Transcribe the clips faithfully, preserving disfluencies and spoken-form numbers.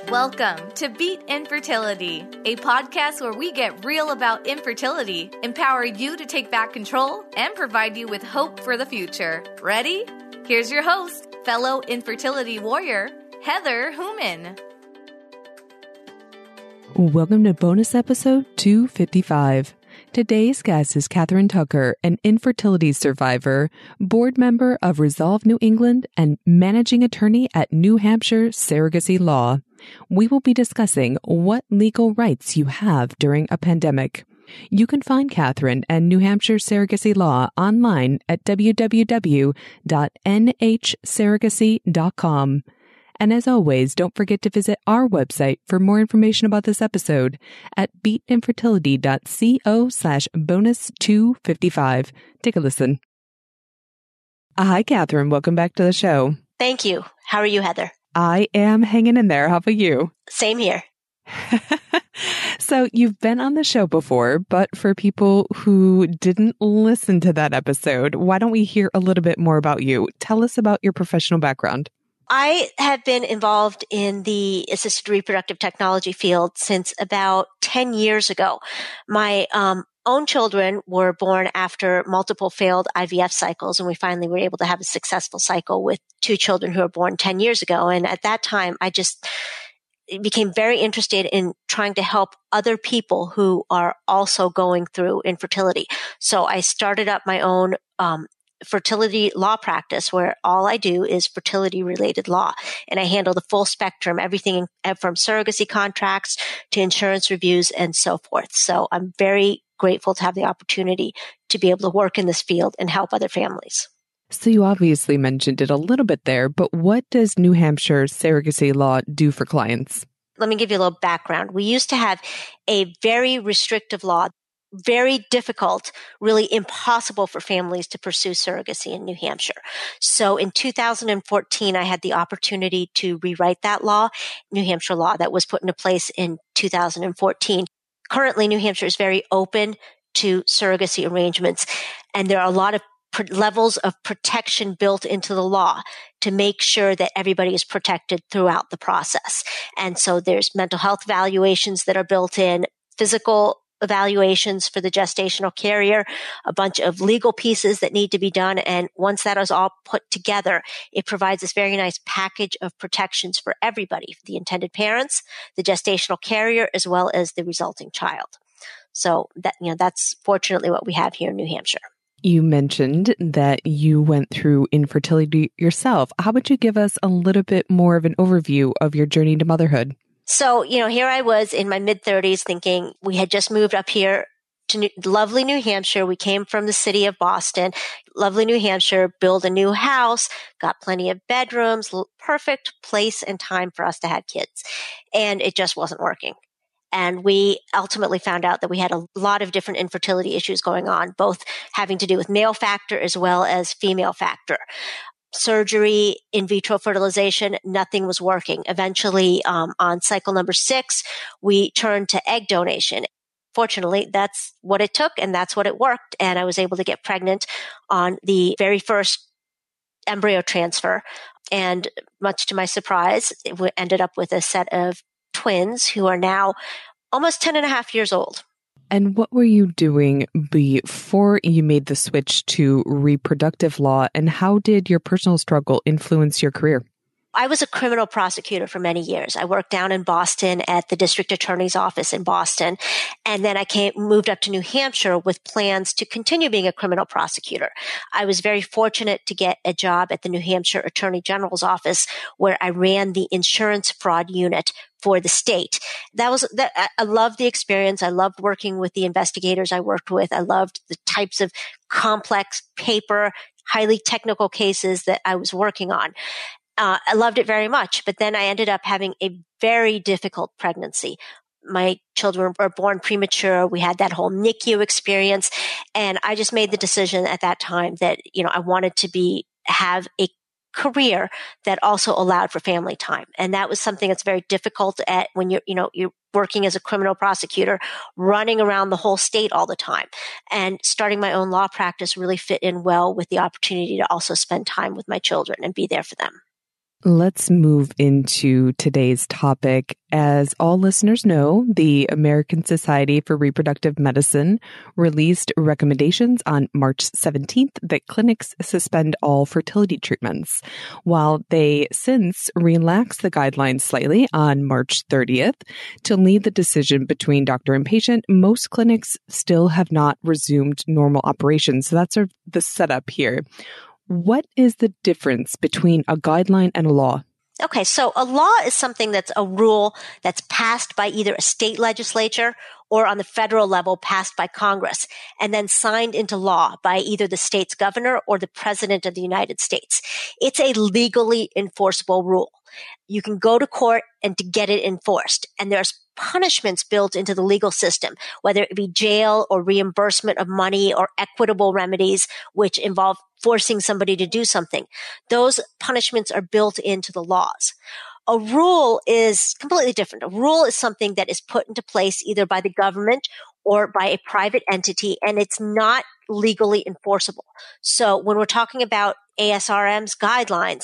Welcome to Beat Infertility, a podcast where we get real about infertility, empower you to take back control, and provide you with hope for the future. Ready? Here's your host, fellow infertility warrior, Heather Hooman. Welcome to bonus episode two fifty-five. Today's guest is Catherine Tucker, an infertility survivor, board member of Resolve New England, and managing attorney at New Hampshire Surrogacy Law. We will be discussing what legal rights you have during a pandemic. You can find Catherine and New Hampshire Surrogacy Law online at w w w dot n h surrogacy dot com. And as always, don't forget to visit our website for more information about this episode at beatinfertility dot co slash bonus 255. Take a listen. Hi, Catherine. Welcome back to the show. Thank you. How are you, Heather? I am hanging in there. How about you? Same here. So you've been on the show before, but for people who didn't listen to that episode, why don't we hear a little bit more about you? Tell us about your professional background. I have been involved in the assisted reproductive technology field since about ten years ago. My um, own children were born after multiple failed I V F cycles, and we finally were able to have a successful cycle with two children who were born ten years ago. And at that time, I just became very interested in trying to help other people who are also going through infertility. So I started up my own um fertility law practice where all I do is fertility related law. And I handle the full spectrum, everything from surrogacy contracts to insurance reviews and so forth. So I'm very grateful to have the opportunity to be able to work in this field and help other families. So you obviously mentioned it a little bit there, but what does New Hampshire Surrogacy Law do for clients? Let me give you a little background. We used to have a very restrictive law, very difficult, really impossible for families to pursue surrogacy in New Hampshire. So in two thousand fourteen, I had the opportunity to rewrite that law, New Hampshire law that was put into place in two thousand fourteen. Currently, New Hampshire is very open to surrogacy arrangements, and there are a lot of pr- levels of protection built into the law to make sure that everybody is protected throughout the process. And so there's mental health evaluations that are built in, physical evaluations for the gestational carrier, a bunch of legal pieces that need to be done. And once that is all put together, it provides this very nice package of protections for everybody, for the intended parents, the gestational carrier, as well as the resulting child. So that, you know, that's fortunately what we have here in New Hampshire. You mentioned that you went through infertility yourself. How about you give us a little bit more of an overview of your journey to motherhood? So, you know, here I was in my mid thirties thinking we had just moved up here to New, lovely New Hampshire. We came from the city of Boston, lovely New Hampshire, build a new house, got plenty of bedrooms, perfect place and time for us to have kids. And it just wasn't working. And we ultimately found out that we had a lot of different infertility issues going on, both having to do with male factor as well as female factor. Surgery, in vitro fertilization, nothing was working. Eventually, um, on cycle number six, we turned to egg donation. Fortunately, that's what it took and that's what it worked. And I was able to get pregnant on the very first embryo transfer. And much to my surprise, it ended up with a set of twins who are now almost ten and a half years old. And what were you doing before you made the switch to reproductive law, and how did your personal struggle influence your career? I was a criminal prosecutor for many years. I worked down in Boston at the district attorney's office in Boston. And then I came, moved up to New Hampshire with plans to continue being a criminal prosecutor. I was very fortunate to get a job at the New Hampshire Attorney General's office where I ran the insurance fraud unit for the state. That was, that, I loved the experience. I loved working with the investigators I worked with. I loved the types of complex paper, highly technical cases that I was working on. Uh, I loved it very much, but then I ended up having a very difficult pregnancy. My children were born premature. We had that whole N I C U experience. And I just made the decision at that time that, you know, I wanted to be, have a career that also allowed for family time. And that was something that's very difficult at when you're, you know, you're working as a criminal prosecutor, running around the whole state all the time. And starting my own law practice really fit in well with the opportunity to also spend time with my children and be there for them. Let's move into today's topic. As all listeners know, the American Society for Reproductive Medicine released recommendations on March seventeenth that clinics suspend all fertility treatments. While they since relaxed the guidelines slightly on March thirtieth to leave the decision between doctor and patient, most clinics still have not resumed normal operations. So that's sort of the setup here. What is the difference between a guideline and a law? Okay, so a law is something that's a rule that's passed by either a state legislature or on the federal level passed by Congress and then signed into law by either the state's governor or the president of the United States. It's a legally enforceable rule. You can go to court and to get it enforced. And there's punishments built into the legal system, whether it be jail or reimbursement of money or equitable remedies, which involve forcing somebody to do something. Those punishments are built into the laws. A rule is completely different. A rule is something that is put into place either by the government or by a private entity, and it's not legally enforceable. So when we're talking about A S R M's guidelines,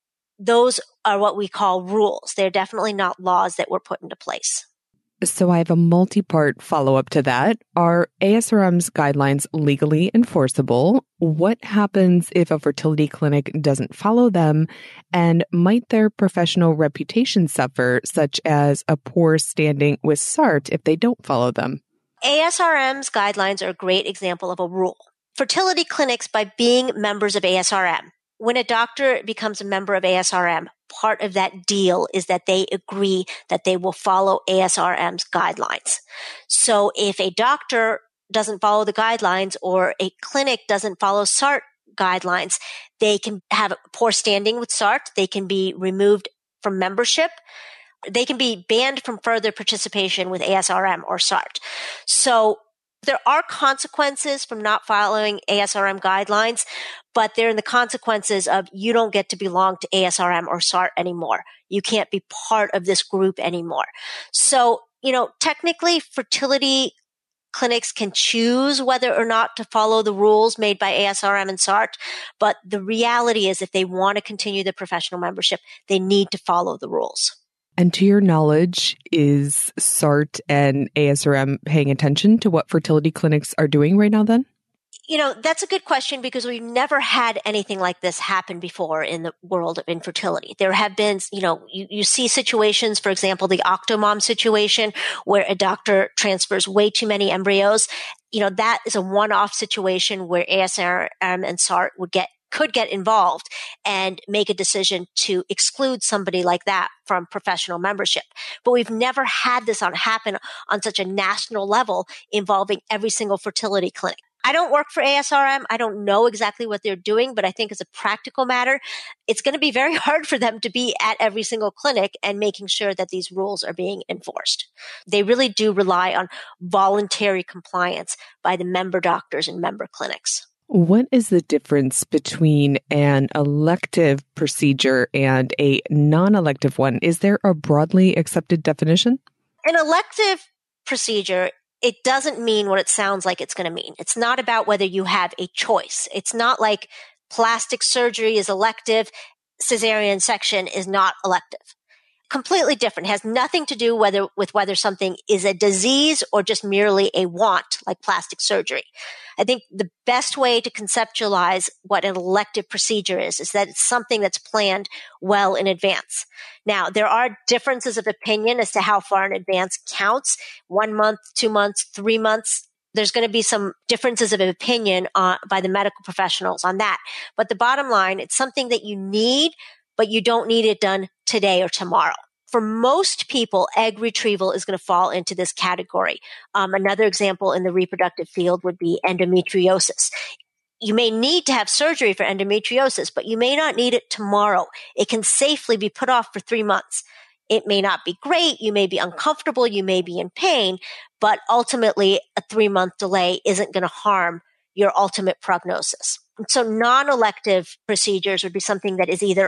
those are what we call rules. They're definitely not laws that were put into place. So I have a multi-part follow-up to that. Are A S R M's guidelines legally enforceable? What happens if a fertility clinic doesn't follow them? And might their professional reputation suffer, such as a poor standing with S A R T if they don't follow them? A S R M's guidelines are a great example of a rule. Fertility clinics, by being members of A S R M, when a doctor becomes a member of A S R M, part of that deal is that they agree that they will follow A S R M's guidelines. So if a doctor doesn't follow the guidelines or a clinic doesn't follow S A R T guidelines, they can have poor standing with S A R T. They can be removed from membership. They can be banned from further participation with A S R M or S A R T. So there are consequences from not following A S R M guidelines, but they're in the consequences of you don't get to belong to A S R M or S A R T anymore. You can't be part of this group anymore. So, you know, technically fertility clinics can choose whether or not to follow the rules made by A S R M and S A R T, but the reality is if they want to continue the professional membership, they need to follow the rules. And to your knowledge, is S A R T and A S R M paying attention to what fertility clinics are doing right now then? You know, that's a good question because we've never had anything like this happen before in the world of infertility. There have been, you know, you, you see situations, for example, the Octomom situation where a doctor transfers way too many embryos. You know, that is a one-off situation where A S R M and S A R T would get could get involved and make a decision to exclude somebody like that from professional membership. But we've never had this on happen on such a national level involving every single fertility clinic. I don't work for A S R M. I don't know exactly what they're doing, but I think as a practical matter, it's going to be very hard for them to be at every single clinic and making sure that these rules are being enforced. They really do rely on voluntary compliance by the member doctors and member clinics. What is the difference between an elective procedure and a non-elective one? Is there a broadly accepted definition? An elective procedure, it doesn't mean what it sounds like it's going to mean. It's not about whether you have a choice. It's not like plastic surgery is elective, cesarean section is not elective. Completely different. It has nothing to do whether with whether something is a disease or just merely a want, like plastic surgery. I think the best way to conceptualize what an elective procedure is, is that it's something that's planned well in advance. Now, there are differences of opinion as to how far in advance counts. One month, two months, three months. There's going to be some differences of opinion uh, by the medical professionals on that. But the bottom line, it's something that you need, but you don't need it done today or tomorrow. For most people, egg retrieval is going to fall into this category. Um, another example in the reproductive field would be endometriosis. You may need to have surgery for endometriosis, but you may not need it tomorrow. It can safely be put off for three months. It may not be great. You may be uncomfortable. You may be in pain, but ultimately a three-month delay isn't going to harm your ultimate prognosis. And so non-elective procedures would be something that is either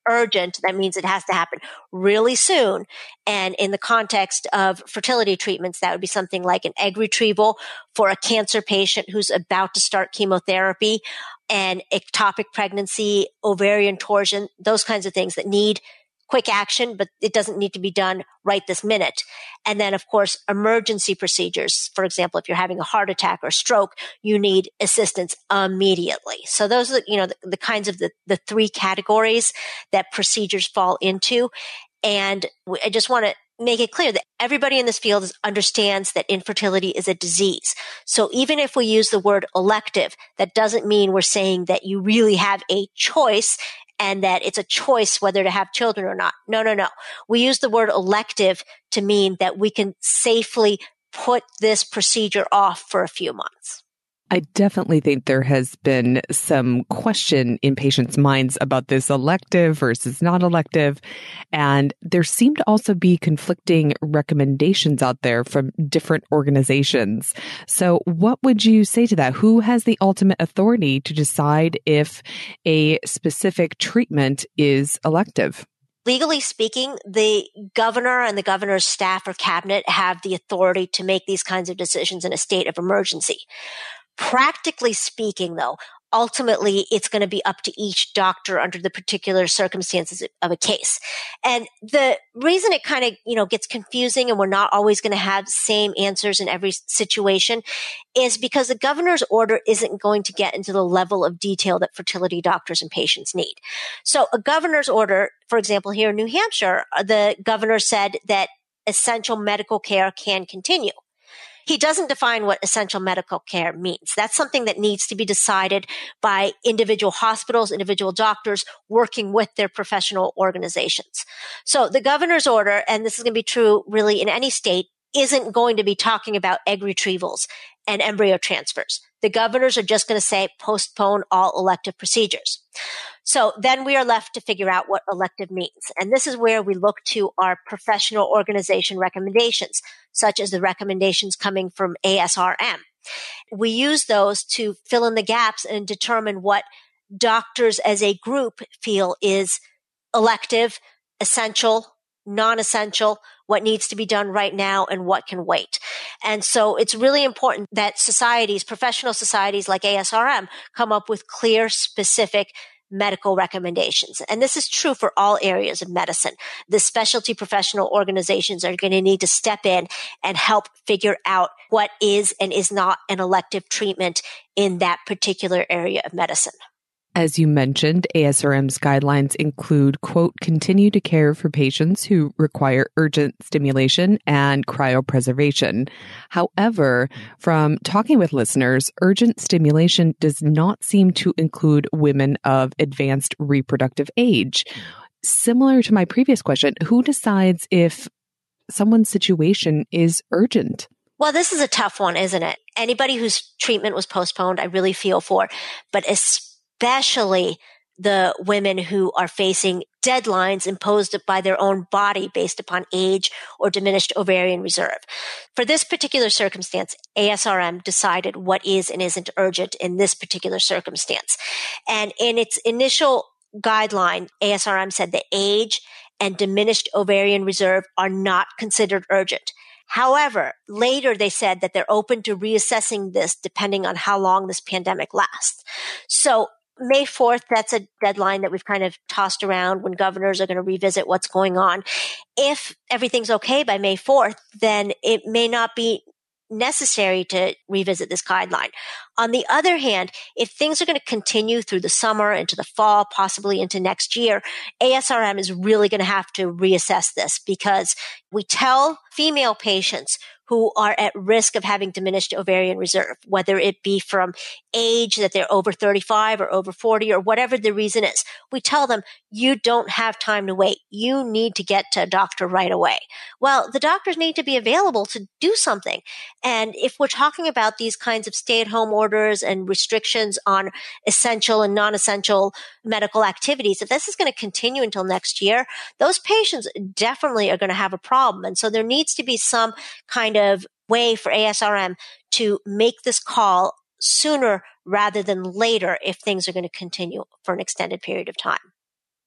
urgent, that means it has to happen really soon. And in the context of fertility treatments, that would be something like an egg retrieval for a cancer patient who's about to start chemotherapy, and ectopic pregnancy, ovarian torsion, those kinds of things that need quick action, but it doesn't need to be done right this minute. And then, of course, emergency procedures. For example, if you're having a heart attack or stroke, you need assistance immediately. So those are, you know, the, the kinds of the, the three categories that procedures fall into. And I just want to make it clear that everybody in this field understands that infertility is a disease. So even if we use the word elective, that doesn't mean we're saying that you really have a choice and that it's a choice whether to have children or not. No, no, no. We use the word elective to mean that we can safely put this procedure off for a few months. I definitely think there has been some question in patients' minds about this elective versus not elective. And there seem to also be conflicting recommendations out there from different organizations. So what would you say to that? Who has the ultimate authority to decide if a specific treatment is elective? Legally speaking, the governor and the governor's staff or cabinet have the authority to make these kinds of decisions in a state of emergency. Practically speaking, though, ultimately it's going to be up to each doctor under the particular circumstances of a case. And the reason it kind of, you know, gets confusing and we're not always going to have same answers in every situation is because the governor's order isn't going to get into the level of detail that fertility doctors and patients need. So a governor's order, for example, here in New Hampshire, the governor said that essential medical care can continue. He doesn't define what essential medical care means. That's something that needs to be decided by individual hospitals, individual doctors working with their professional organizations. So the governor's order, and this is going to be true really in any state, isn't going to be talking about egg retrievals and embryo transfers. The governors are just going to say postpone all elective procedures. So then we are left to figure out what elective means. And this is where we look to our professional organization recommendations, such as the recommendations coming from A S R M. We use those to fill in the gaps and determine what doctors as a group feel is elective, essential, non-essential, what needs to be done right now, and what can wait. And so it's really important that societies, professional societies like A S R M, come up with clear, specific medical recommendations. And this is true for all areas of medicine. The specialty professional organizations are going to need to step in and help figure out what is and is not an elective treatment in that particular area of medicine. As you mentioned, A S R M's guidelines include, quote, continue to care for patients who require urgent stimulation and cryopreservation. However, from talking with listeners, urgent stimulation does not seem to include women of advanced reproductive age. Similar to my previous question, who decides if someone's situation is urgent? Well, this is a tough one, isn't it? Anybody whose treatment was postponed, I really feel for, but especially especially the women who are facing deadlines imposed by their own body based upon age or diminished ovarian reserve. For this particular circumstance, A S R M decided what is and isn't urgent in this particular circumstance. And in its initial guideline, A S R M said that age and diminished ovarian reserve are not considered urgent. However, later they said that they're open to reassessing this depending on how long this pandemic lasts. So May fourth, that's a deadline that we've kind of tossed around when governors are going to revisit what's going on. If everything's okay by May fourth, then it may not be necessary to revisit this guideline. On the other hand, if things are going to continue through the summer, into the fall, possibly into next year, A S R M is really going to have to reassess this because we tell female patients who are at risk of having diminished ovarian reserve, whether it be from age, that they're over thirty-five or over forty or whatever the reason is. We tell them, you don't have time to wait. You need to get to a doctor right away. Well, the doctors need to be available to do something. And if we're talking about these kinds of stay-at-home orders and restrictions on essential and non-essential medical activities, if this is going to continue until next year, those patients definitely are going to have a problem. And so there needs to be some kind of way for A S R M to make this call sooner rather than later if things are going to continue for an extended period of time.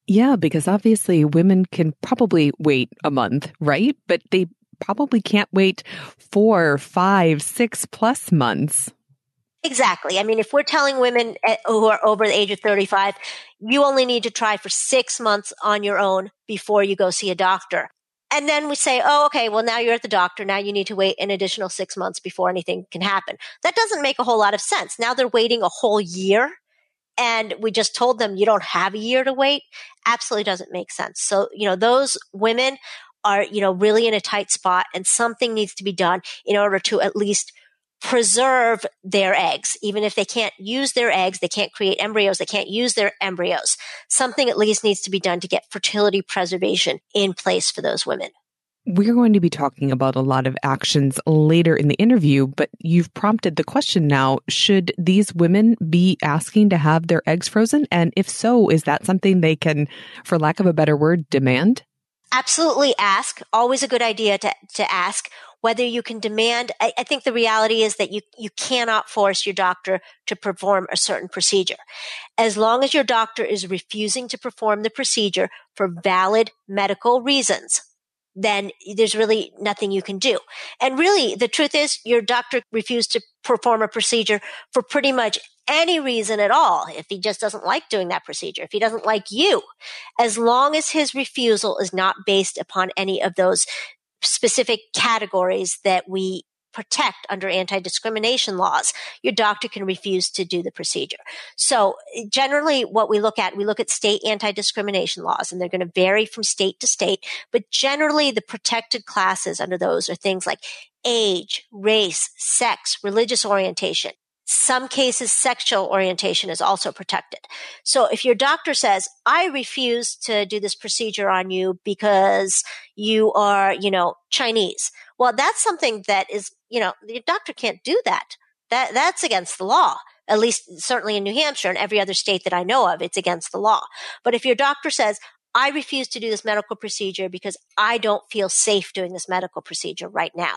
Yeah, because obviously women can probably wait a month, right? But they probably can't wait four, five, six plus months. Exactly. I mean, if we're telling women who are over the age of thirty-five, you only need to try for six months on your own before you go see a doctor. And then we say, oh, okay, well, now you're at the doctor. Now you need to wait an additional six months before anything can happen. That doesn't make a whole lot of sense. Now they're waiting a whole year and we just told them you don't have a year to wait. Absolutely doesn't make sense. So, you know, those women are, you know, really in a tight spot and something needs to be done in order to at least preserve their eggs. Even if they can't use their eggs, they can't create embryos, they can't use their embryos. Something at least needs to be done to get fertility preservation in place for those women. We're going to be talking about a lot of actions later in the interview, but you've prompted the question now, should these women be asking to have their eggs frozen? And if so, is that something they can, for lack of a better word, demand? Absolutely ask. Always a good idea to, to ask. Whether you can demand, I, I think the reality is that you, you cannot force your doctor to perform a certain procedure. As long as your doctor is refusing to perform the procedure for valid medical reasons, then there's really nothing you can do. And really, the truth is your doctor refused to perform a procedure for pretty much any reason at all. If he just doesn't like doing that procedure, if he doesn't like you, as long as his refusal is not based upon any of those specific categories that we protect under anti-discrimination laws, your doctor can refuse to do the procedure. So generally what we look at, we look at state anti-discrimination laws, and they're going to vary from state to state, but generally the protected classes under those are things like age, race, sex, religious orientation. Some cases, sexual orientation is also protected. So if your doctor says, I refuse to do this procedure on you because you are, you know, Chinese, well, that's something that is, you know, your doctor can't do that. That, that's against the law. At least certainly in New Hampshire and every other state that I know of, it's against the law. But if your doctor says, I refuse to do this medical procedure because I don't feel safe doing this medical procedure right now.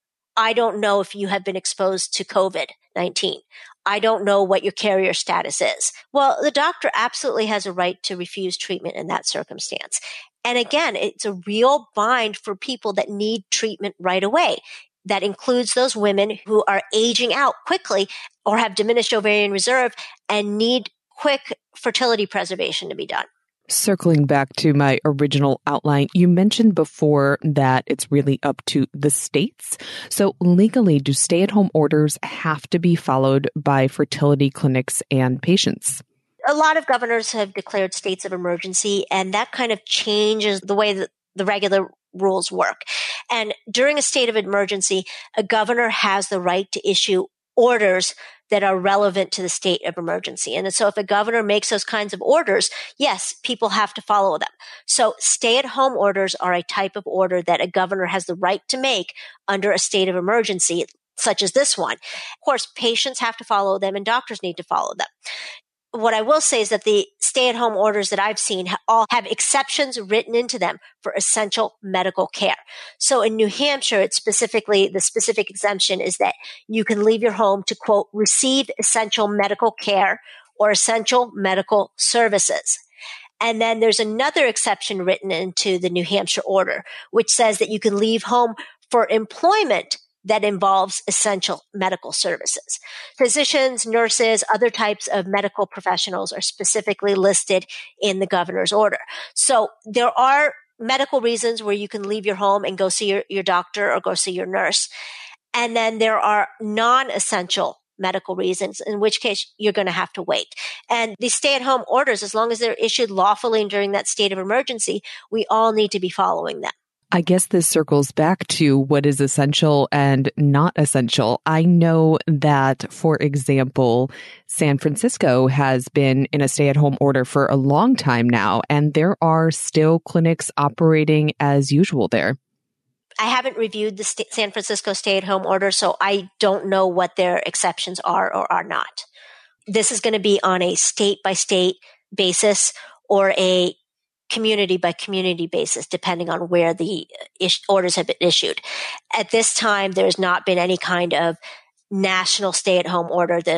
I don't know if you have been exposed to COVID nineteen. I don't know what your carrier status is. Well, the doctor absolutely has a right to refuse treatment in that circumstance. And again, it's a real bind for people that need treatment right away. That includes those women who are aging out quickly or have diminished ovarian reserve and need quick fertility preservation to be done. Circling back to my original outline, you mentioned before that it's really up to the states. So legally, do stay-at-home orders have to be followed by fertility clinics and patients? A lot of governors have declared states of emergency, and that kind of changes the way that the regular rules work. And during a state of emergency, a governor has the right to issue orders that are relevant to the state of emergency. And so if a governor makes those kinds of orders, yes, people have to follow them. So stay-at-home orders are a type of order that a governor has the right to make under a state of emergency, such as this one. Of course, patients have to follow them and doctors need to follow them. What I will say is that the stay-at-home orders that I've seen all have exceptions written into them for essential medical care. So in New Hampshire, it's specifically, the specific exemption is that you can leave your home to, quote, receive essential medical care or essential medical services. And then there's another exception written into the New Hampshire order, which says that you can leave home for employment that involves essential medical services. Physicians, nurses, other types of medical professionals are specifically listed in the governor's order. So there are medical reasons where you can leave your home and go see your, your doctor or go see your nurse. And then there are non-essential medical reasons, in which case you're going to have to wait. And these stay-at-home orders, as long as they're issued lawfully during that state of emergency, we all need to be following them. I guess this circles back to what is essential and not essential. I know that, for example, San Francisco has been in a stay-at-home order for a long time now, and there are still clinics operating as usual there. I haven't reviewed the st- San Francisco stay-at-home order, so I don't know what their exceptions are or are not. This is going to be on a state-by-state basis or a community by community basis, depending on where the ish- orders have been issued. At this time, there's not been any kind of national stay-at-home order. The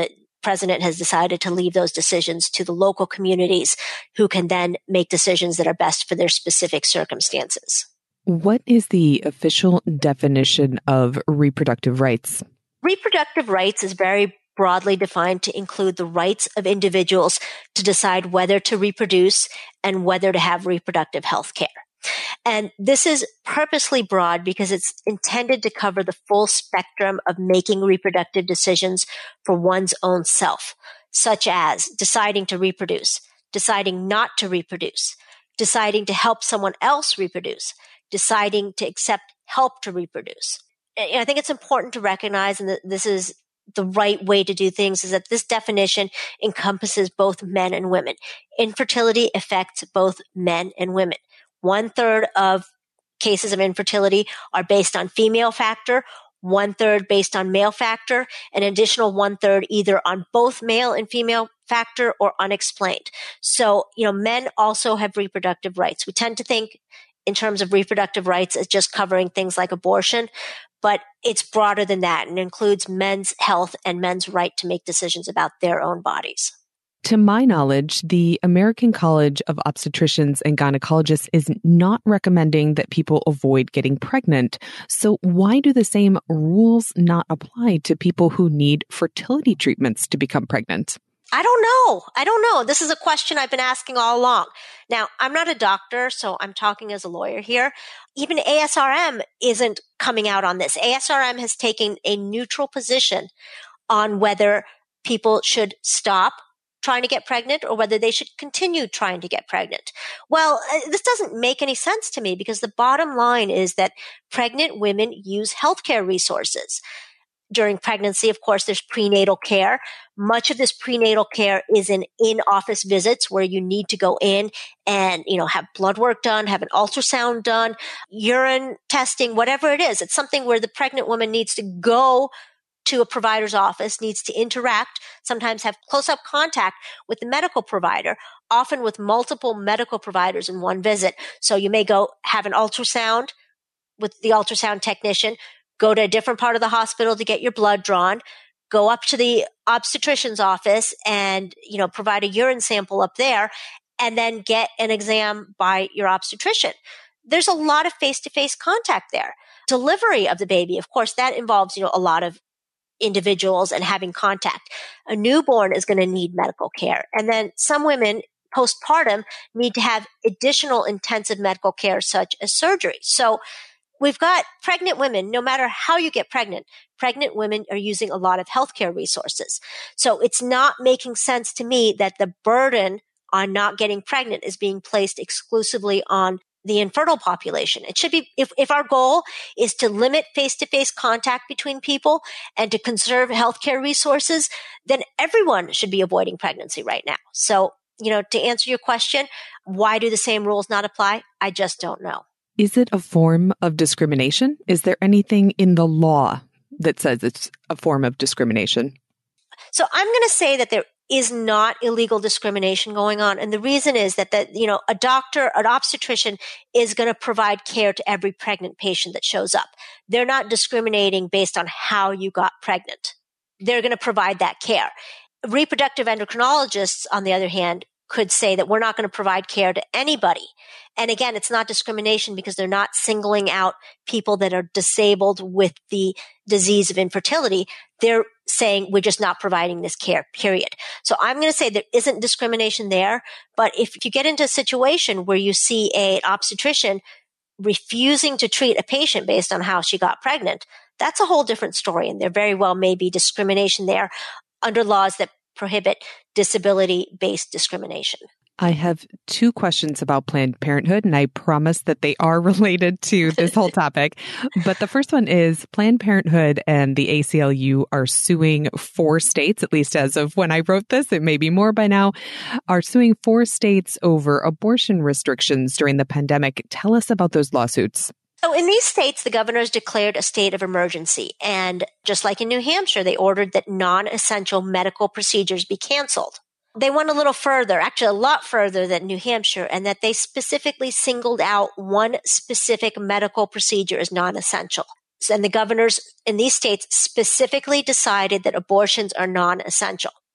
president has decided to leave those decisions to the local communities who can then make decisions that are best for their specific circumstances. What is the official definition of reproductive rights? Reproductive rights is very broadly defined to include the rights of individuals to decide whether to reproduce and whether to have reproductive health care. And this is purposely broad because it's intended to cover the full spectrum of making reproductive decisions for one's own self, such as deciding to reproduce, deciding not to reproduce, deciding to help someone else reproduce, deciding to accept help to reproduce. And I think it's important to recognize, and that this is the right way to do things, is that this definition encompasses both men and women. Infertility affects both men and women. One third of cases of infertility are based on female factor, one third based on male factor, an additional one third either on both male and female factor or unexplained. So, you know, men also have reproductive rights. We tend to think in terms of reproductive rights as just covering things like abortion, but it's broader than that and includes men's health and men's right to make decisions about their own bodies. To my knowledge, the American College of Obstetricians and Gynecologists is not recommending that people avoid getting pregnant. So why do the same rules not apply to people who need fertility treatments to become pregnant? I don't know. I don't know. This is a question I've been asking all along. Now, I'm not a doctor, so I'm talking as a lawyer here. Even A S R M isn't coming out on this. A S R M has taken a neutral position on whether people should stop trying to get pregnant or whether they should continue trying to get pregnant. Well, this doesn't make any sense to me because the bottom line is that pregnant women use healthcare resources. During pregnancy, of course, there's prenatal care. Much of this prenatal care is in in-office visits where you need to go in and, you know, have blood work done, have an ultrasound done, urine testing, whatever it is. It's something where the pregnant woman needs to go to a provider's office, needs to interact, sometimes have close-up contact with the medical provider, often with multiple medical providers in one visit. So you may go have an ultrasound with the ultrasound technician, go to a different part of the hospital to get your blood drawn, go up to the obstetrician's office and, you know, provide a urine sample up there, and then get an exam by your obstetrician. There's a lot of face-to-face contact there. Delivery of the baby, of course, that involves, you know, a lot of individuals and having contact. A newborn is going to need medical care. And then some women postpartum need to have additional intensive medical care such as surgery. So we've got pregnant women, no matter how you get pregnant, pregnant women are using a lot of healthcare resources. So it's not making sense to me that the burden on not getting pregnant is being placed exclusively on the infertile population. It should be, if, if our goal is to limit face-to-face contact between people and to conserve healthcare resources, then everyone should be avoiding pregnancy right now. So, you know, to answer your question, why do the same rules not apply? I just don't know. Is it a form of discrimination? Is there anything in the law that says it's a form of discrimination? So I'm going to say that there is not illegal discrimination going on. And the reason is that, that, you know, a doctor, an obstetrician is going to provide care to every pregnant patient that shows up. They're not discriminating based on how you got pregnant. They're going to provide that care. Reproductive endocrinologists, on the other hand, could say that we're not going to provide care to anybody. And again, it's not discrimination because they're not singling out people that are disabled with the disease of infertility. They're saying we're just not providing this care, period. So I'm going to say there isn't discrimination there. But if you get into a situation where you see a, an obstetrician refusing to treat a patient based on how she got pregnant, that's a whole different story. And there very well may be discrimination there under laws that prohibit disability-based discrimination. I have two questions about Planned Parenthood, and I promise that they are related to this whole topic. But the first one is Planned Parenthood and the A C L U are suing four states, at least as of when I wrote this, it may be more by now, are suing four states over abortion restrictions during the pandemic. Tell us about those lawsuits. So in these states, the governors declared a state of emergency. And just like in New Hampshire, they ordered that non-essential medical procedures be canceled. They went a little further, actually a lot further than New Hampshire, and that they specifically singled out one specific medical procedure as non-essential. And the governors in these states specifically decided that abortions are non-essential.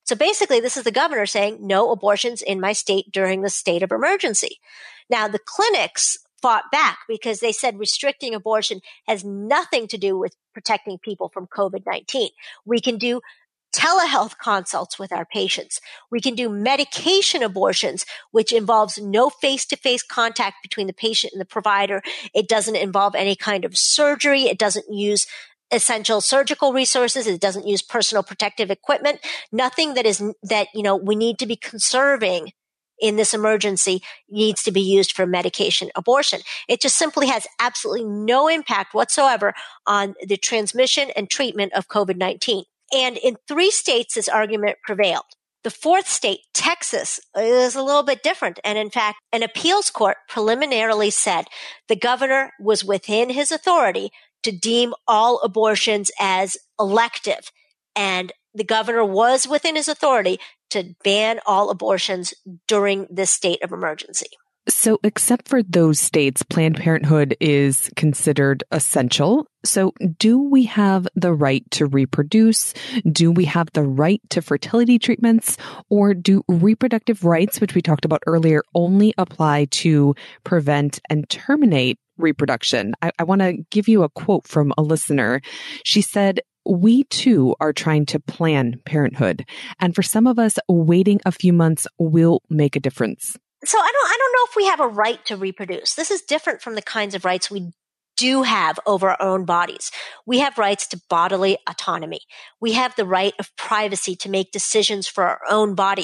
So basically, this is the governor saying no abortions in my state during the state of emergency. Now, the clinics fought back because they said restricting abortion has nothing to do with protecting people from COVID nineteen. We can do telehealth consults with our patients. We can do medication abortions, which involves no face-to-face contact between the patient and the provider. It doesn't involve any kind of surgery. It doesn't use essential surgical resources. It doesn't use personal protective equipment. Nothing that is, that, you know, we need to be conserving in this emergency needs to be used for medication abortion. It just simply has absolutely no impact whatsoever on the transmission and treatment of COVID nineteen. And in three states, this argument prevailed. The fourth state, Texas, is a little bit different. And in fact, an appeals court preliminarily said the governor was within his authority to deem all abortions as elective. And the governor was within his authority to ban all abortions during this state of emergency. So except for those states, Planned Parenthood is considered essential. So do we have the right to reproduce? Do we have the right to fertility treatments? Or do reproductive rights, which we talked about earlier, only apply to prevent and terminate reproduction? I, I want to give you a quote from a listener. She said, "We too are trying to plan parenthood. And for some of us, waiting a few months will make a difference." So I don't, I don't know if we have a right to reproduce. This is different from the kinds of rights we do have over our own bodies. We have rights to bodily autonomy. We have the right of privacy to make decisions for our own body.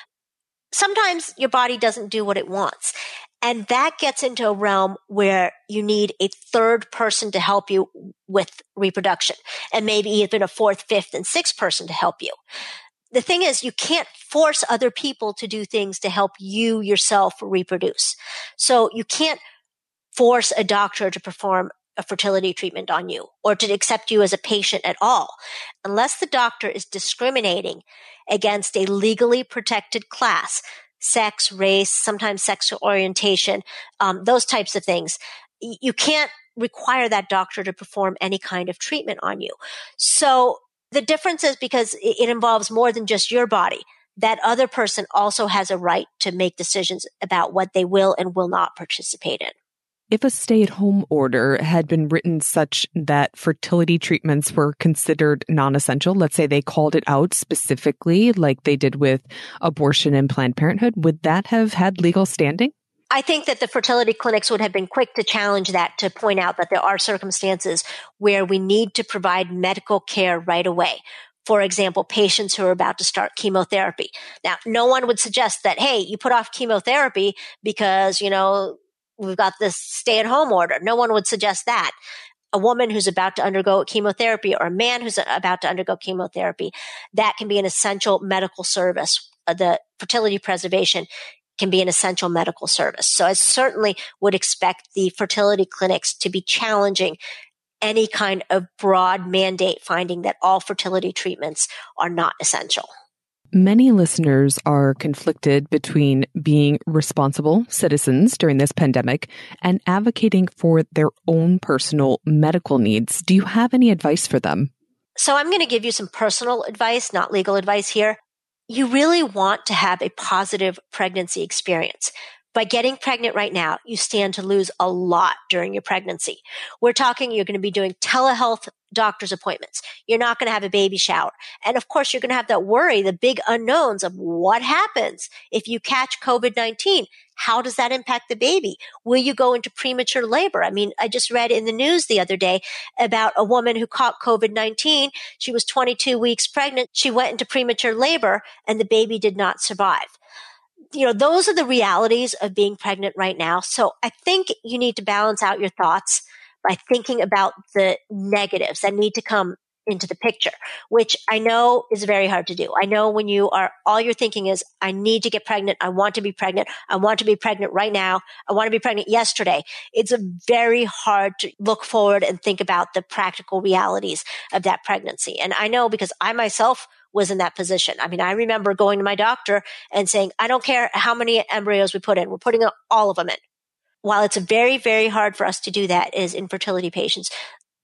Sometimes your body doesn't do what it wants. And that gets into a realm where you need a third person to help you with reproduction, and maybe even a fourth, fifth, and sixth person to help you. The thing is, you can't force other people to do things to help you yourself reproduce. So you can't force a doctor to perform a fertility treatment on you or to accept you as a patient at all, unless the doctor is discriminating against a legally protected class, sex, race, sometimes sexual orientation, um, those types of things. You can't require that doctor to perform any kind of treatment on you. So the difference is because it involves more than just your body. That other person also has a right to make decisions about what they will and will not participate in. If a stay-at-home order had been written such that fertility treatments were considered non-essential, let's say they called it out specifically like they did with abortion and Planned Parenthood, would that have had legal standing? I think that the fertility clinics would have been quick to challenge that, to point out that there are circumstances where we need to provide medical care right away. For example, patients who are about to start chemotherapy. Now, no one would suggest that, hey, you put off chemotherapy because, you know, we've got this stay-at-home order. No one would suggest that. A woman who's about to undergo chemotherapy or a man who's about to undergo chemotherapy, that can be an essential medical service. The fertility preservation can be an essential medical service. So I certainly would expect the fertility clinics to be challenging any kind of broad mandate finding that all fertility treatments are not essential. Many listeners are conflicted between being responsible citizens during this pandemic and advocating for their own personal medical needs. Do you have any advice for them? So I'm going to give you some personal advice, not legal advice here. You really want to have a positive pregnancy experience. By getting pregnant right now, you stand to lose a lot during your pregnancy. We're talking you're going to be doing telehealth doctor's appointments. You're not going to have a baby shower. And of course, you're going to have that worry, the big unknowns of what happens if you catch COVID nineteen. How does that impact the baby? Will you go into premature labor? I mean, I just read in the news the other day about a woman who caught COVID nineteen. She was twenty-two weeks pregnant. She went into premature labor and the baby did not survive. You know, those are the realities of being pregnant right now. So I think you need to balance out your thoughts by thinking about the negatives that need to come into the picture, which I know is very hard to do. I know when you are, all you're thinking is, I need to get pregnant. I want to be pregnant. I want to be pregnant right now. I want to be pregnant yesterday. It's a very hard to look forward and think about the practical realities of that pregnancy. And I know because I myself was in that position. I mean, I remember going to my doctor and saying, I don't care how many embryos we put in. We're putting all of them in. While it's very, very hard for us to do that as infertility patients,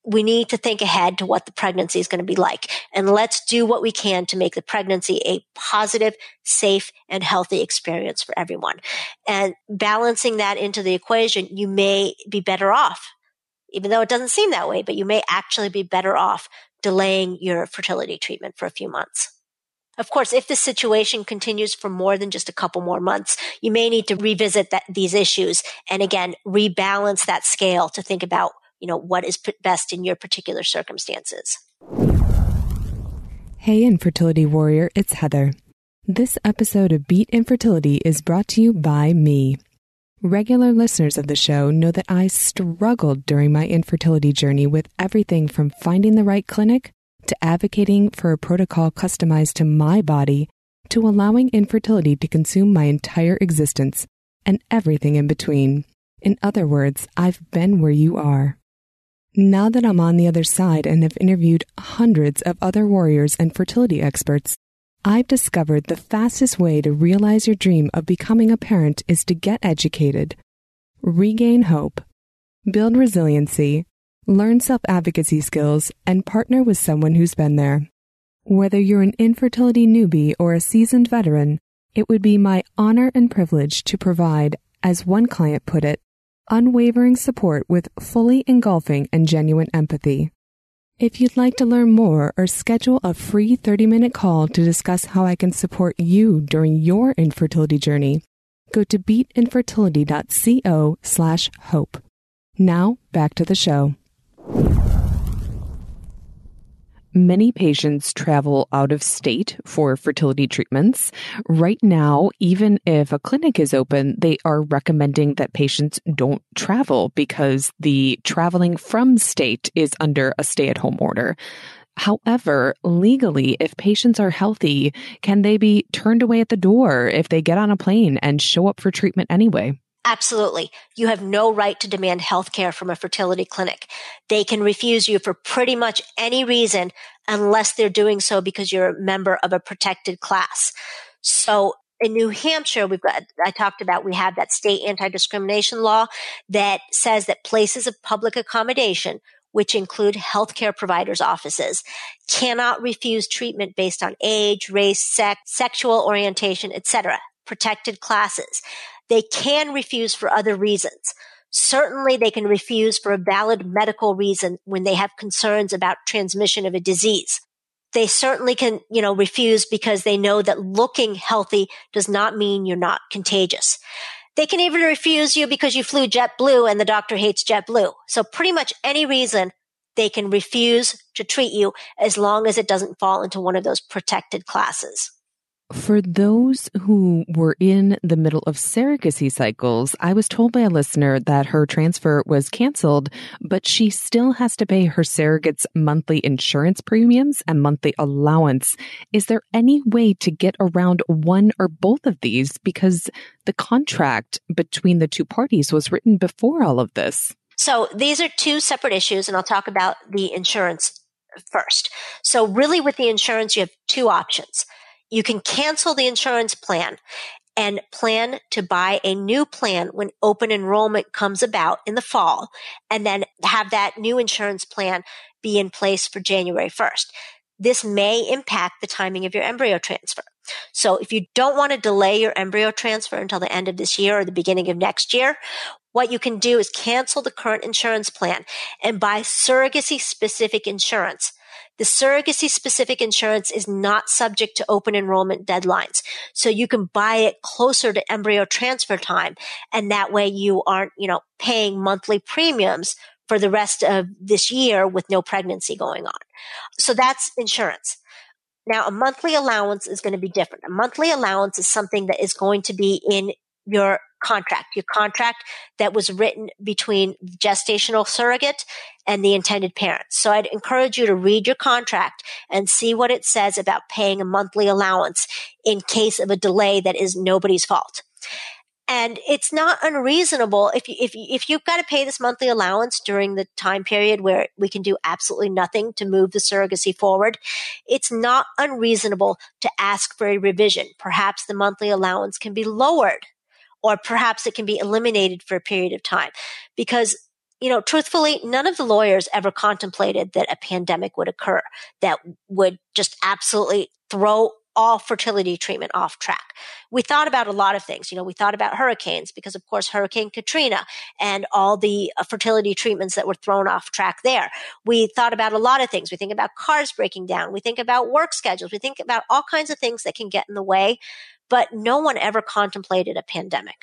we need to think ahead to what the pregnancy is going to be like. And let's do what we can to make the pregnancy a positive, safe, and healthy experience for everyone. And balancing that into the equation, you may be better off, even though it doesn't seem that way, but you may actually be better off delaying your fertility treatment for a few months. Of course, if the situation continues for more than just a couple more months, you may need to revisit that, these issues and again, rebalance that scale to think about, you know, what is best in your particular circumstances. Hey, Infertility Warrior, it's Heather. This episode of Beat Infertility is brought to you by me. Regular listeners of the show know that I struggled during my infertility journey with everything from finding the right clinic to advocating for a protocol customized to my body to allowing infertility to consume my entire existence and everything in between. In other words, I've been where you are. Now that I'm on the other side and have interviewed hundreds of other warriors and fertility experts, I've discovered the fastest way to realize your dream of becoming a parent is to get educated, regain hope, build resiliency, learn self-advocacy skills, and partner with someone who's been there. Whether you're an infertility newbie or a seasoned veteran, it would be my honor and privilege to provide, as one client put it, unwavering support with fully engulfing and genuine empathy. If you'd like to learn more or schedule a free thirty-minute call to discuss how I can support you during your infertility journey, go to beatinfertility.co slash hope. Now, back to the show. Many patients travel out of state for fertility treatments. Right now, even if a clinic is open, they are recommending that patients don't travel because the traveling from state is under a stay-at-home order. However, legally, if patients are healthy, can they be turned away at the door if they get on a plane and show up for treatment anyway? Absolutely. You have no right to demand health care from a fertility clinic. They can refuse you for pretty much any reason unless they're doing so because you're a member of a protected class. So in New Hampshire, we've got, I talked about, we have that state anti-discrimination law that says that places of public accommodation, which include healthcare providers' offices, cannot refuse treatment based on age, race, sex, sexual orientation, et cetera, protected classes. They can refuse for other reasons. Certainly, they can refuse for a valid medical reason when they have concerns about transmission of a disease. They certainly can, you know, refuse because they know that looking healthy does not mean you're not contagious. They can even refuse you because you flew JetBlue and the doctor hates JetBlue. So pretty much any reason they can refuse to treat you as long as it doesn't fall into one of those protected classes. For those who were in the middle of surrogacy cycles, I was told by a listener that her transfer was canceled, but she still has to pay her surrogate's monthly insurance premiums and monthly allowance. Is there any way to get around one or both of these? Because the contract between the two parties was written before all of this. So these are two separate issues, and I'll talk about the insurance first. So really with the insurance, you have two options. You can cancel the insurance plan and plan to buy a new plan when open enrollment comes about in the fall, and then have that new insurance plan be in place for January first. This may impact the timing of your embryo transfer. So if you don't want to delay your embryo transfer until the end of this year or the beginning of next year, what you can do is cancel the current insurance plan and buy surrogacy-specific insurance. The surrogacy-specific insurance is not subject to open enrollment deadlines. So you can buy it closer to embryo transfer time. And that way you aren't, you know, paying monthly premiums for the rest of this year with no pregnancy going on. So that's insurance. Now, a monthly allowance is going to be different. A monthly allowance is something that is going to be in your contract, your contract that was written between the gestational surrogate and the intended parent. So I'd encourage you to read your contract and see what it says about paying a monthly allowance in case of a delay that is nobody's fault. And it's not unreasonable if you, if you, if you've got to pay this monthly allowance during the time period where we can do absolutely nothing to move the surrogacy forward. It's not unreasonable to ask for a revision. Perhaps the monthly allowance can be lowered, or perhaps it can be eliminated for a period of time, because You know, truthfully, none of the lawyers ever contemplated that a pandemic would occur that would just absolutely throw all fertility treatment off track. We thought about a lot of things. You know, we thought about hurricanes because, of course, Hurricane Katrina and all the uh, fertility treatments that were thrown off track there. We thought about a lot of things. We think about cars breaking down. We think about work schedules. We think about all kinds of things that can get in the way, but no one ever contemplated a pandemic.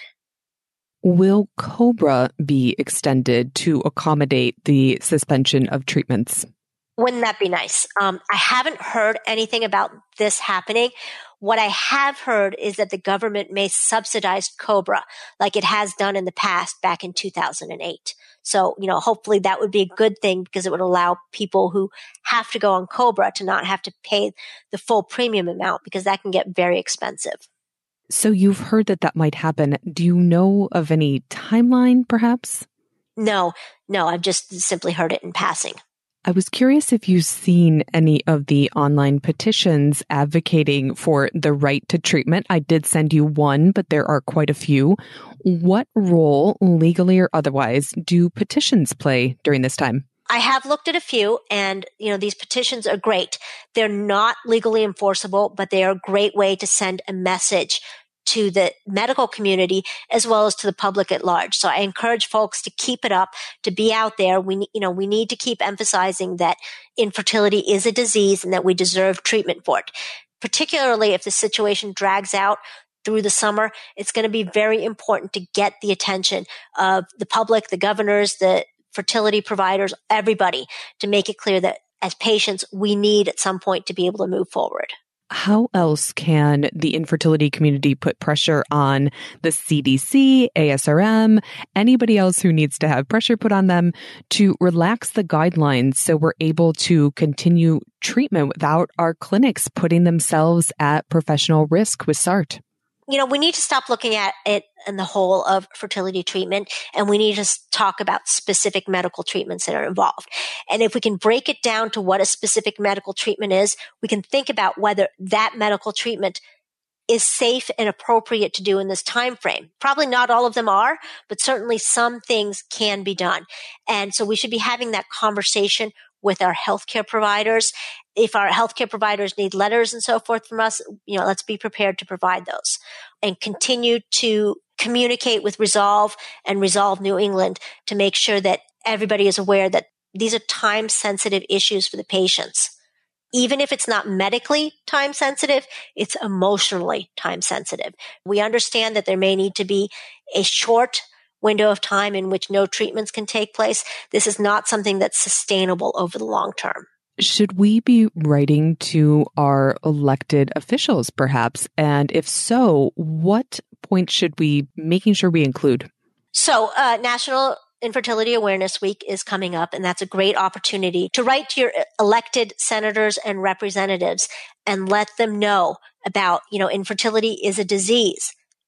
Will COBRA be extended to accommodate the suspension of treatments? Wouldn't that be nice? Um, I haven't heard anything about this happening. What I have heard is that the government may subsidize COBRA like it has done in the past back in two thousand eight. So, you know, hopefully that would be a good thing because it would allow people who have to go on COBRA to not have to pay the full premium amount because that can get very expensive. So you've heard that that might happen. Do you know of any timeline, perhaps? No, no, I've just simply heard it in passing. I was curious if you've seen any of the online petitions advocating for the right to treatment. I did send you one, but there are quite a few. What role, legally or otherwise, do petitions play during this time? I have looked at a few, and, you know, these petitions are great. They're not legally enforceable, but they are a great way to send a message to the medical community as well as to the public at large. So I encourage folks to keep it up, to be out there. We, you know, we need to keep emphasizing that infertility is a disease and that we deserve treatment for it. Particularly if the situation drags out through the summer, it's going to be very important to get the attention of the public, the governors, the fertility providers, everybody, to make it clear that as patients, we need at some point to be able to move forward. How else can the infertility community put pressure on the C D C, A S R M, anybody else who needs to have pressure put on them to relax the guidelines so we're able to continue treatment without our clinics putting themselves at professional risk with S A R T? You know, we need to stop looking at it in the whole of fertility treatment, and we need to talk about specific medical treatments that are involved. And if we can break it down to what a specific medical treatment is, we can think about whether that medical treatment is safe and appropriate to do in this time frame. Probably not all of them are, but certainly some things can be done. And so we should be having that conversation with our healthcare providers. If our healthcare providers need letters and so forth from us, you know, let's be prepared to provide those and continue to communicate with Resolve and Resolve New England to make sure that everybody is aware that these are time-sensitive issues for the patients. Even if it's not medically time-sensitive, it's emotionally time-sensitive. We understand that there may need to be a short window of time in which no treatments can take place. This is not something that's sustainable over the long term. Should we be writing to our elected officials, perhaps? And if so, what points should we making sure we include? So, uh, National Infertility Awareness Week is coming up, and that's a great opportunity to write to your elected senators and representatives and let them know about, you know, infertility is a disease.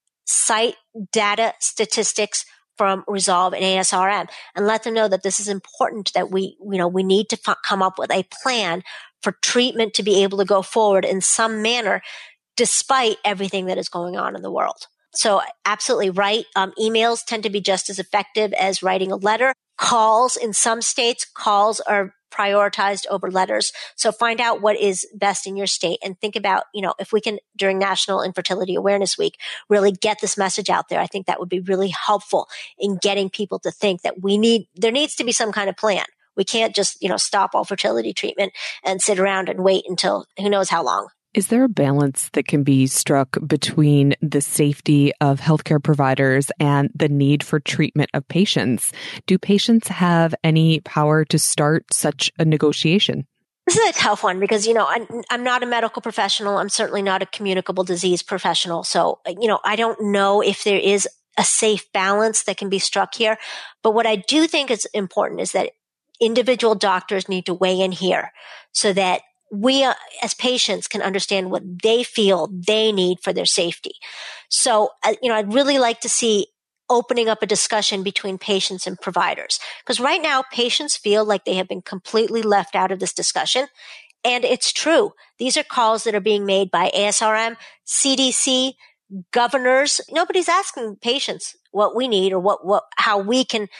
Cite data, statistics from Resolve and A S R M, and let them know that this is important, that we, you know, we need to f- come up with a plan for treatment to be able to go forward in some manner, despite everything that is going on in the world. So absolutely right. Um, emails tend to be just as effective as writing a letter. Calls in some states, calls are prioritized over letters. So find out what is best in your state and think about, you know, if we can, during National Infertility Awareness Week, really get this message out there. I think that would be really helpful in getting people to think that we need, there needs to be some kind of plan. We can't just, you know, stop all fertility treatment and sit around and wait until who knows how long. Is there a balance that can be struck between the safety of healthcare providers and the need for treatment of patients? Do patients have any power to start such a negotiation? This is a tough one because, you know, I'm, I'm not a medical professional. I'm certainly not a communicable disease professional. So, you know, I don't know if there is a safe balance that can be struck here. But what I do think is important is that individual doctors need to weigh in here so that we uh, as patients can understand what they feel they need for their safety. So, uh, you know, I'd really like to see opening up a discussion between patients and providers. Because right now, patients feel like they have been completely left out of this discussion. And it's true. These are calls that are being made by A S R M, C D C, governors. Nobody's asking patients what we need or what, what how we can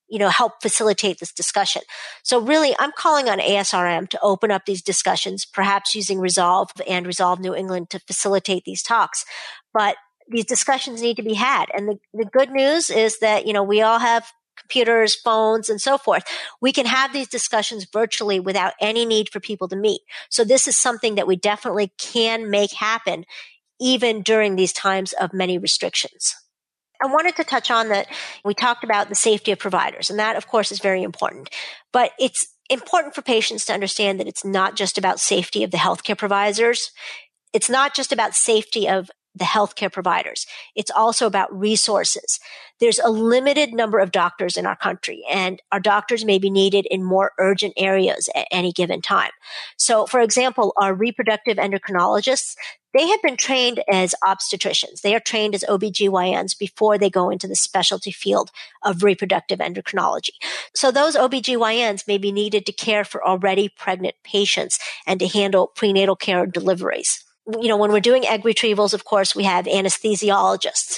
you know, help facilitate this discussion. So really, I'm calling on A S R M to open up these discussions, perhaps using Resolve and Resolve New England to facilitate these talks. But these discussions need to be had. And the, the good news is that, you know, we all have computers, phones, and so forth. We can have these discussions virtually without any need for people to meet. So this is something that we definitely can make happen even during these times of many restrictions. I wanted to touch on that. We talked about the safety of providers, and that, of course, is very important. But it's important for patients to understand that it's not just about safety of the healthcare providers. It's not just about safety of the healthcare providers. It's also about resources. There's a limited number of doctors in our country, and our doctors may be needed in more urgent areas at any given time. So, for example, our reproductive endocrinologists, they have been trained as obstetricians. They are trained as O B G Y Ns before they go into the specialty field of reproductive endocrinology. So those O B G Y Ns may be needed to care for already pregnant patients and to handle prenatal care deliveries. You know, when we're doing egg retrievals, of course, we have anesthesiologists.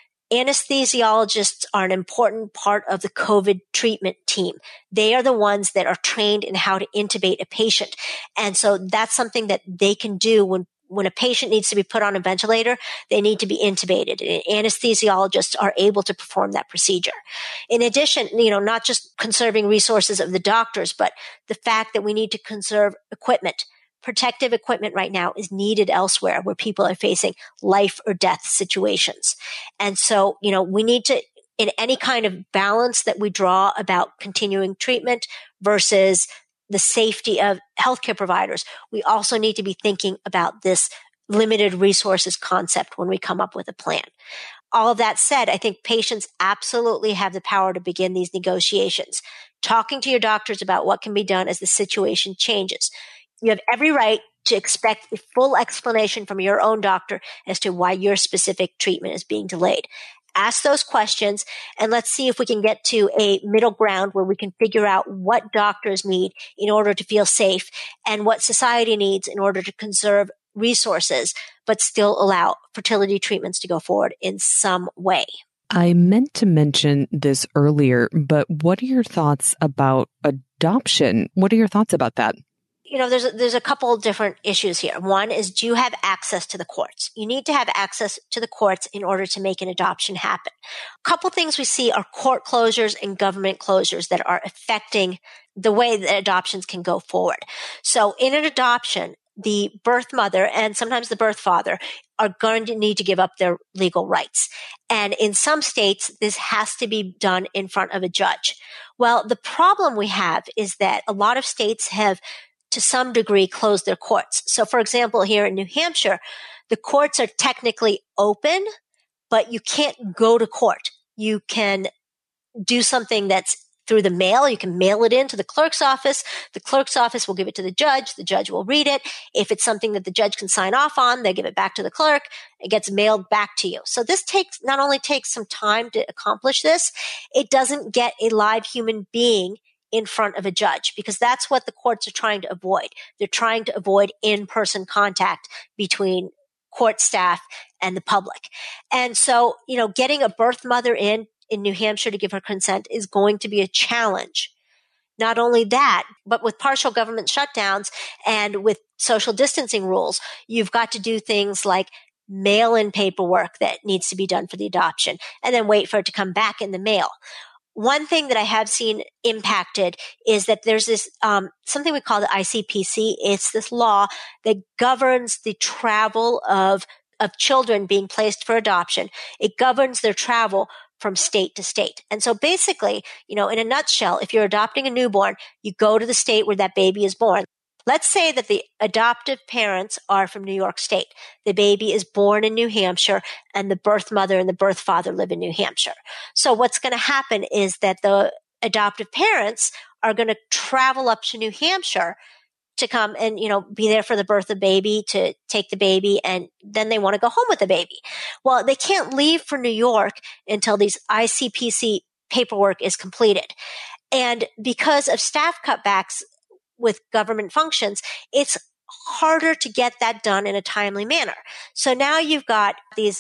Anesthesiologists are an important part of the COVID treatment team. They are the ones that are trained in how to intubate a patient. And so that's something that they can do when When a patient needs to be put on a ventilator, they need to be intubated. And anesthesiologists are able to perform that procedure. In addition, you know, not just conserving resources of the doctors, but the fact that we need to conserve equipment. Protective equipment right now is needed elsewhere where people are facing life or death situations. And so, you know, we need to, in any kind of balance that we draw about continuing treatment versus the safety of healthcare providers, we also need to be thinking about this limited resources concept when we come up with a plan. All of that said, I think patients absolutely have the power to begin these negotiations, talking to your doctors about what can be done as the situation changes. You have every right to expect a full explanation from your own doctor as to why your specific treatment is being delayed. Ask those questions, and let's see if we can get to a middle ground where we can figure out what doctors need in order to feel safe and what society needs in order to conserve resources, but still allow fertility treatments to go forward in some way. I meant to mention this earlier, but what are your thoughts about adoption? What are your thoughts about that? You know, there's a, there's a couple of different issues here. One is, do you have access to the courts? You need to have access to the courts in order to make an adoption happen. A couple things we see are court closures and government closures that are affecting the way that adoptions can go forward. So in an adoption, the birth mother and sometimes the birth father are going to need to give up their legal rights. And in some states, this has to be done in front of a judge. Well, the problem we have is that a lot of states have to some degree close their courts. So for example, here in New Hampshire, the courts are technically open, but you can't go to court. You can do something that's through the mail. You can mail it in to the clerk's office. The clerk's office will give it to the judge. The judge will read it. If it's something that the judge can sign off on, they give it back to the clerk. It gets mailed back to you. So this takes, not only takes some time to accomplish this, it doesn't get a live human being in front of a judge, because that's what the courts are trying to avoid. They're trying to avoid in-person contact between court staff and the public. And so, you know, getting a birth mother in, in New Hampshire to give her consent is going to be a challenge. Not only that, but with partial government shutdowns and with social distancing rules, you've got to do things like mail-in paperwork that needs to be done for the adoption and then wait for it to come back in the mail. One thing that I have seen impacted is that there's this um, something we call the I C P C. It's this law that governs the travel of of children being placed for adoption. It governs their travel from state to state. And so basically, you know, in a nutshell, if you're adopting a newborn, you go to the state where that baby is born. Let's say that the adoptive parents are from New York State. The baby is born in New Hampshire and the birth mother and the birth father live in New Hampshire. So what's going to happen is that the adoptive parents are going to travel up to New Hampshire to come and, you know, be there for the birth of the baby, to take the baby, and then they want to go home with the baby. Well, they can't leave for New York until these I C P C paperwork is completed. And because of staff cutbacks with government functions, it's harder to get that done in a timely manner. So now you've got these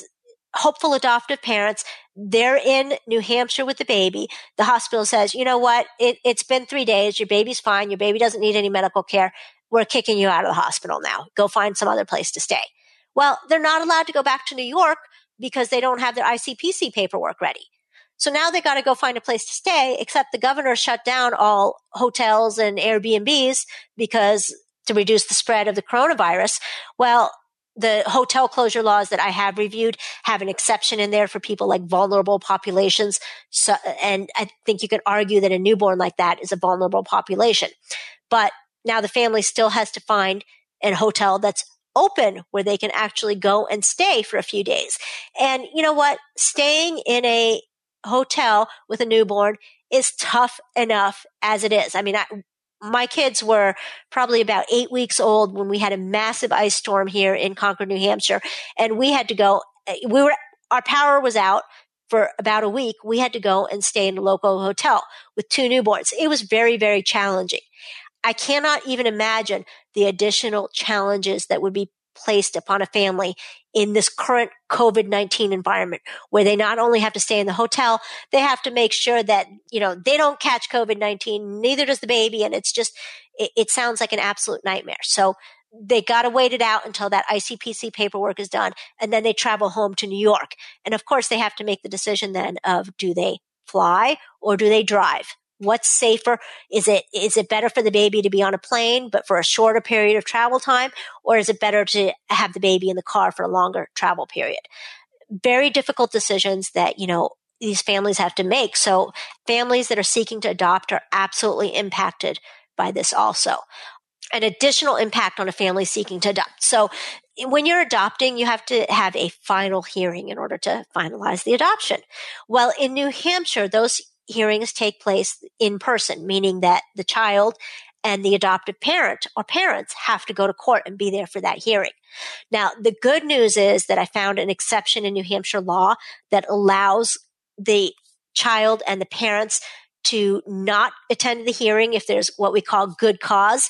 hopeful adoptive parents. They're in New Hampshire with the baby. The hospital says, you know what? It, it's been three days. Your baby's fine. Your baby doesn't need any medical care. We're kicking you out of the hospital now. Go find some other place to stay. Well, they're not allowed to go back to New York because they don't have their I C P C paperwork ready. So now they got to go find a place to stay, except the governor shut down all hotels and Airbnbs because to reduce the spread of the coronavirus. Well, the hotel closure laws that I have reviewed have an exception in there for people like vulnerable populations. So, and I think you could argue that a newborn like that is a vulnerable population. But now the family still has to find a hotel that's open where they can actually go and stay for a few days. And you know what? Staying in a hotel with a newborn is tough enough as it is. I mean, I, my kids were probably about eight weeks old when we had a massive ice storm here in Concord, New Hampshire. And we had to go, we were, our power was out for about a week. We had to go and stay in a local hotel with two newborns. It was very, very challenging. I cannot even imagine the additional challenges that would be placed upon a family in this current COVID nineteen environment, where they not only have to stay in the hotel, they have to make sure that, you know, they don't catch COVID nineteen, neither does the baby. And it's just, it, it sounds like an absolute nightmare. So they got to wait it out until that I C P C paperwork is done. And then they travel home to New York. And of course, they have to make the decision then of, do they fly or do they drive? What's safer? Is it, is it better for the baby to be on a plane, but for a shorter period of travel time? Or is it better to have the baby in the car for a longer travel period? Very difficult decisions that, you know, these families have to make. So families that are seeking to adopt are absolutely impacted by this also. An additional impact on a family seeking to adopt. So when you're adopting, you have to have a final hearing in order to finalize the adoption. Well, in New Hampshire, those hearings take place in person, meaning that the child and the adoptive parent or parents have to go to court and be there for that hearing. Now, the good news is that I found an exception in New Hampshire law that allows the child and the parents to not attend the hearing if there's what we call good cause.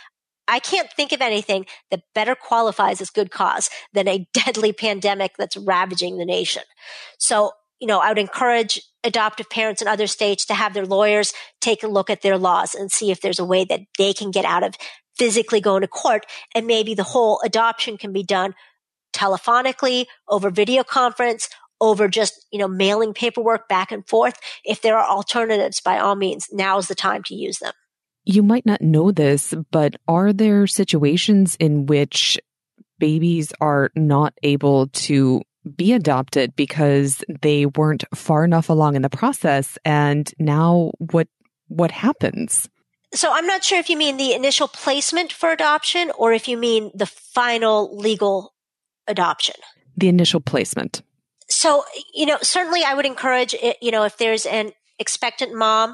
I can't think of anything that better qualifies as good cause than a deadly pandemic that's ravaging the nation. So, you know, I would encourage adoptive parents in other states to have their lawyers take a look at their laws and see if there's a way that they can get out of physically going to court, and maybe the whole adoption can be done telephonically, over video conference, over just, you know, mailing paperwork back and forth. If there are alternatives, by all means, now's the time to use them. You might not know this, but are there situations in which babies are not able to be adopted because they weren't far enough along in the process? And now what what happens? So I'm not sure if you mean the initial placement for adoption or if you mean the final legal adoption. The initial placement. So, you know, certainly I would encourage it, you know, if there's an expectant mom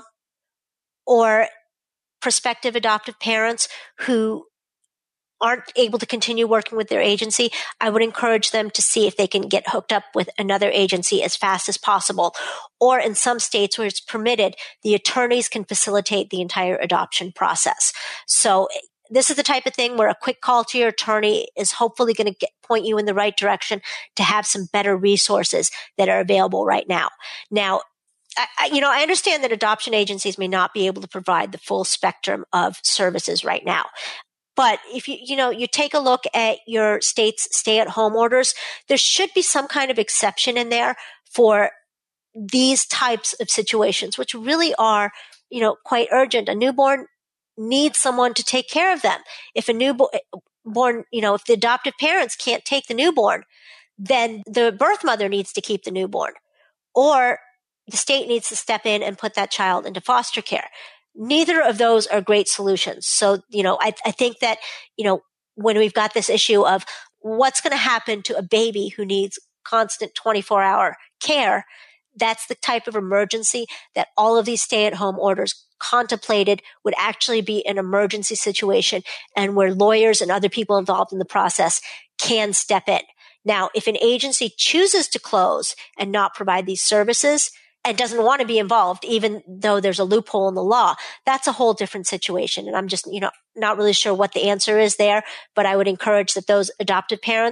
or prospective adoptive parents who aren't able to continue working with their agency, I would encourage them to see if they can get hooked up with another agency as fast as possible. Or in some states where it's permitted, the attorneys can facilitate the entire adoption process. So this is the type of thing where a quick call to your attorney is hopefully going to point you in the right direction to have some better resources that are available right now. Now, I, you know, I understand that adoption agencies may not be able to provide the full spectrum of services right now. But if you, you know, you take a look at your state's stay-at-home orders, there should be some kind of exception in there for these types of situations, which really are, you know, quite urgent. A newborn needs someone to take care of them. If a newborn, you know, if the adoptive parents can't take the newborn, then the birth mother needs to keep the newborn, or the state needs to step in and put that child into foster care. Neither of those are great solutions. So, you know, I, I think that, you know, when we've got this issue of what's going to happen to a baby who needs constant twenty-four hour care, that's the type of emergency that all of these stay-at-home orders contemplated would actually be an emergency situation, and where lawyers and other people involved in the process can step in. Now, if an agency chooses to close and not provide these services, and doesn't want to be involved, even though there's a loophole in the law, that's a whole different situation. And I'm just, you know, not really sure what the answer is there, but I would encourage that those adoptive parents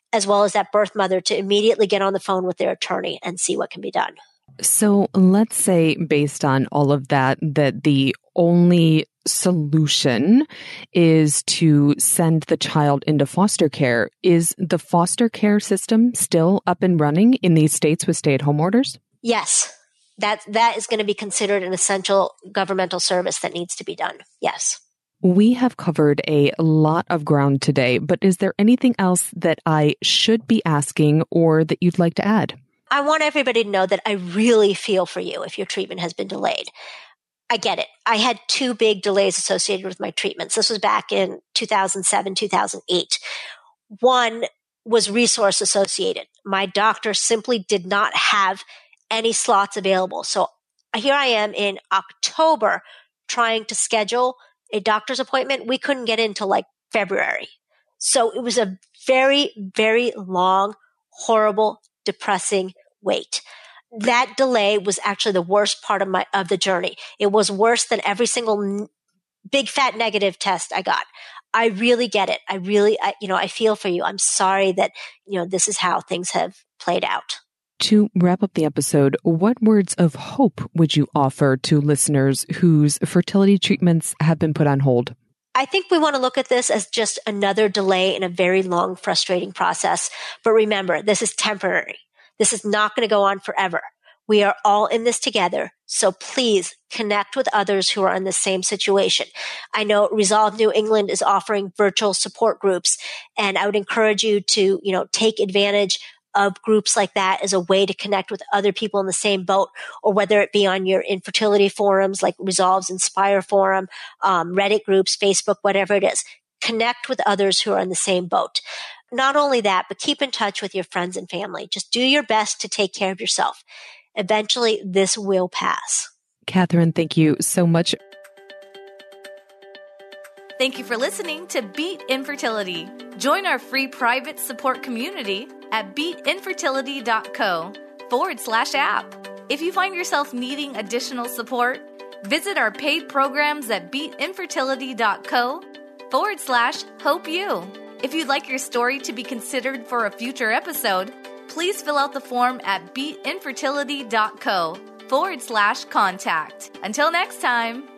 as well as that birth mother, to immediately get on the phone with their attorney and see what can be done. So let's say, based on all of that, that the only solution is to send the child into foster care. Is the foster care system still up and running in these states with stay-at-home orders? Yes. That, that is going to be considered an essential governmental service that needs to be done. Yes. We have covered a lot of ground today, but is there anything else that I should be asking or that you'd like to add? I want everybody to know that I really feel for you if your treatment has been delayed. I get it. I had two big delays associated with my treatments. This was back in two thousand seven, two thousand eight. One was resource associated. My doctor simply did not have any slots available. So here I am in October trying to schedule a doctor's appointment. We couldn't get into like February. So it was a very, very long, horrible, depressing wait. That delay was actually the worst part of my, of the journey. It was worse than every single n- big fat negative test I got. I really get it. I really, I, you know, I feel for you. I'm sorry that, you know, this is how things have played out. To wrap up the episode, what words of hope would you offer to listeners whose fertility treatments have been put on hold? I think we want to look at this as just another delay in a very long, frustrating process. But remember, this is temporary. This is not going to go on forever. We are all in this together. So please connect with others who are in the same situation. I know Resolve New England is offering virtual support groups, and I would encourage you to, you know, take advantage of groups like that as a way to connect with other people in the same boat, or whether it be on your infertility forums like Resolve's Inspire Forum, um, Reddit groups, Facebook, whatever it is. Connect with others who are in the same boat. Not only that, but keep in touch with your friends and family. Just do your best to take care of yourself. Eventually, this will pass. Catherine, thank you so much. Thank you for listening to Beat Infertility. Join our free private support community at beatinfertility.co forward slash app. If you find yourself needing additional support, visit our paid programs at beatinfertility.co forward slash hope you. If you'd like your story to be considered for a future episode, please fill out the form at beatinfertility.co forward slash contact. Until next time.